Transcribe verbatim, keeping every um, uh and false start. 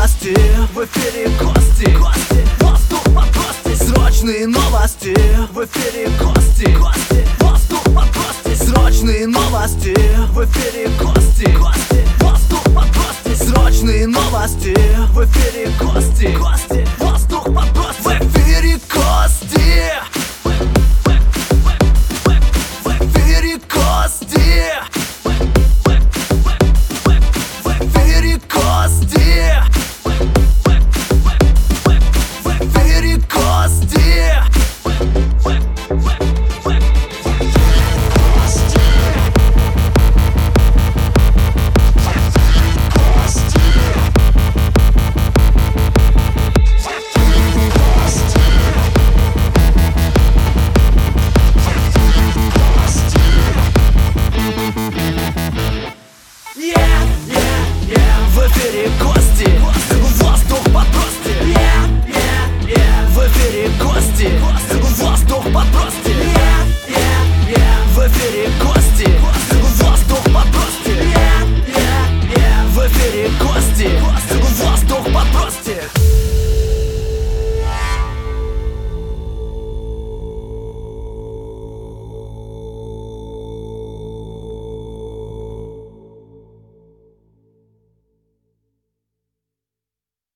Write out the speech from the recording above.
новости, в эфире Кости, Кости, воздух под Кости. Срочные новости, в эфире Кости, Кости, воздух под Кости. Срочные новости, в эфире Кости, Кости, воздух под Кости. Срочные новости, в эфире Кости, Кости, воздух под Кости. В эфире Кости.